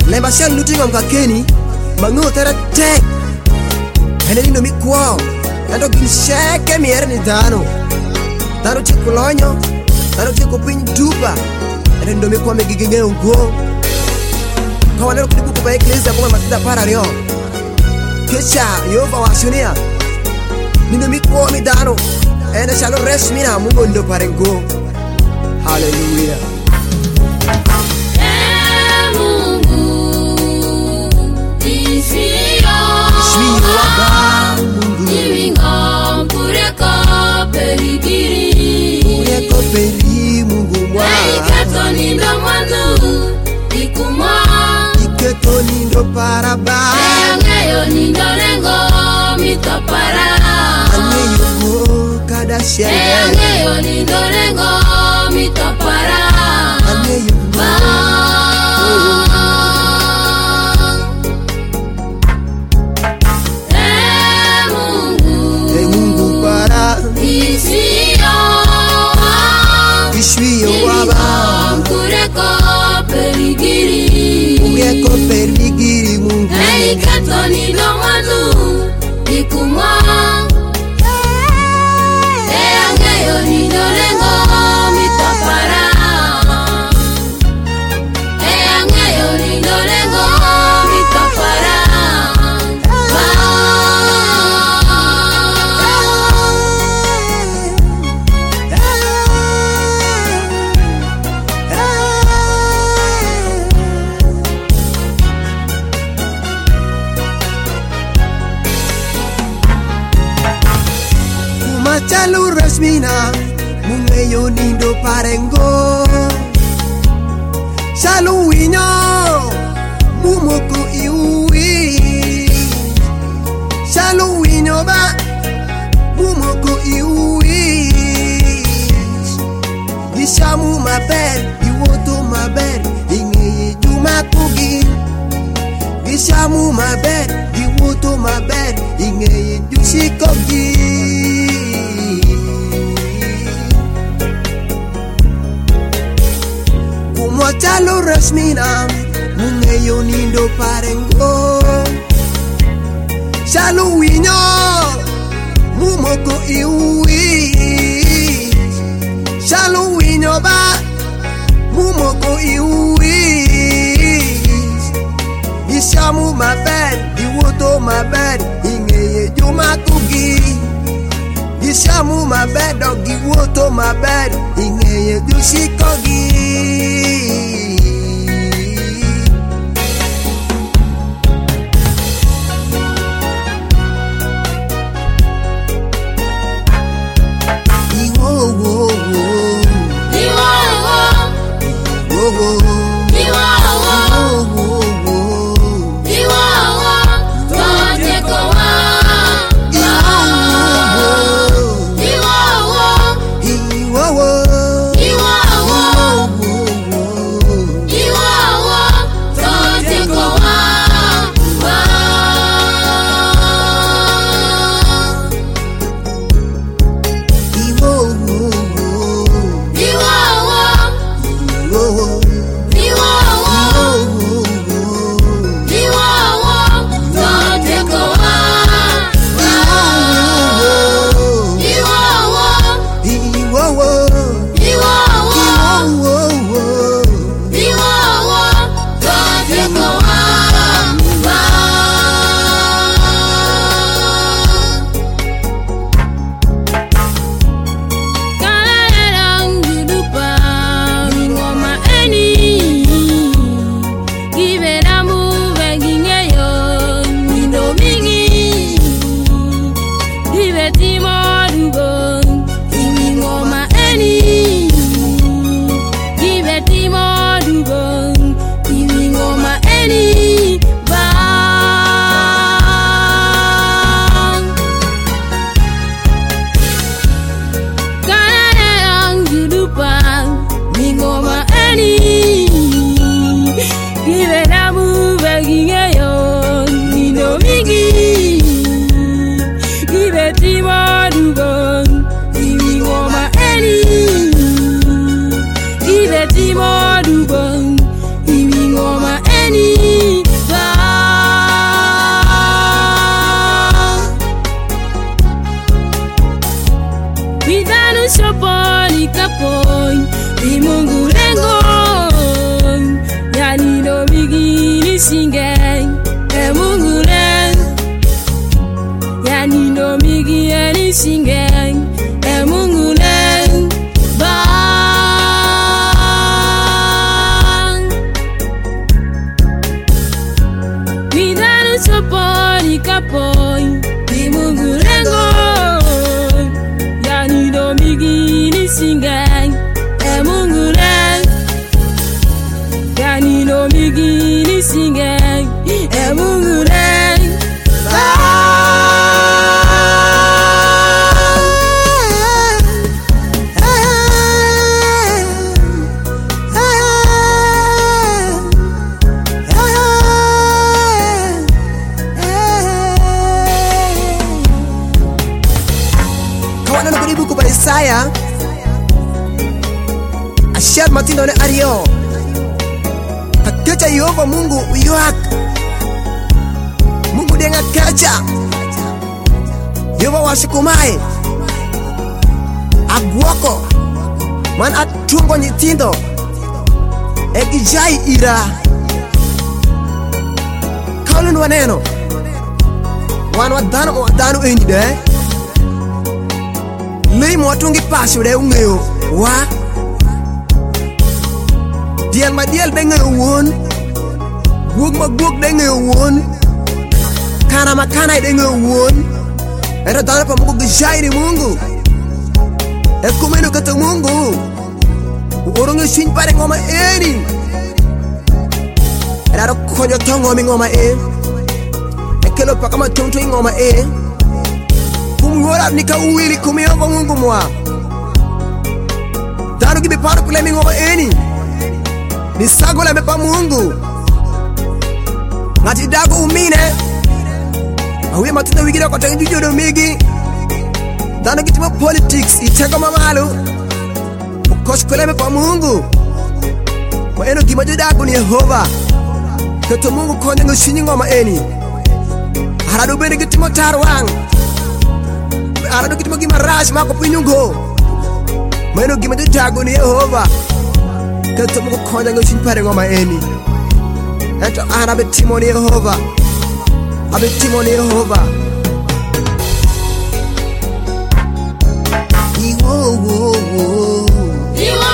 Lemba siya luting ang kakeni mangu tera tek. Ene lindo mi kwao. Ando ginsheke mi erni dano. Dano chikulonyo. Dano chikupin dupa. Ene lindo mi kwa me gigenge ungo. Kawanero kudibu kupa eklezia kuma matida para rio. Kesha yova wa shunia. Lindo mi kwao mi dano. Ene shalo resmina mungo ndo parengo. Hallelujah. Peri Mungu mwa Iketo nindo mwandu Ikumwa Iketo nindo paraba Engeyo nindo rengo mitopara Angeyo kada shenge Engeyo nindo rengo mitopara Angeyo Mungu para Ishwiyo waba Mkureko perigiri Mkureko perigiri Mungu Iketo nindo mwandu Ikumwa Engeyo nindo rengo mitopara Engeyo nindo rengo mitopara Chalu resmina Mungeyo nindo parengo Chalu winyo Mumoko iwi Chalu winyo ba Mumoko iwi Gishamu maber Iwoto maber Ingeye juma kugi Gishamu maber Iwoto maber Ingeye jushikogi Chalo resmina Mungeyo nindo parengo Chalo winyo Mumoko iwi Chalo winyo ba Mumoko iwi Ishamu maber Iwoto maber Ingeye juma kugi Ishamu maber Dogi woto maber Ingeye jushikogi Ibe timo dugon, imi ngoma eni. Bigini singing, Emungurai. Kawana na buku pa Isaya Ashar matindo ne Ario Kakecha Yehova Mungu uyoak Mungu denga kecha Yehova washikumai Agwoko Man atungo nyitindo Ekijai ira Kaulun waneno Wan wadano enyi de Lei motungi pasyo de ungeo wa Diel ma diel de ngeo won Gug ma gug de ngeo won Kana ma kana de ngeo won Era dana pa Mungu gijai ni Mungu Ekumeno kata Mungu Uorongo shin pare ngoma eni Era ro konyo tongo mi ngoma Ekelo pa kama tonto ngoma Kumwora nika uwili kumiyova Mungu mwa Dano gibi paru kule ngoma eni Ni sagola mepa Mungu Ngati dago umine Awe matunda wigira kwa tangi jujo migi Dano kitima politics iteko mamalu Ukosh kule mepa Mungu Kwa eno gimajo dago ni Yehova Kato Mungu konye ngoshinyi ngoma eni Haradu bene kitima tarwang Arado kitimo gimarash mako pinyungo Maino gimajo dago ni Yehova Kato Mungu konye ngoshinyi pare ngoma eni Eto ana betimo ni Yehova Abetimo ni Yehova Iwo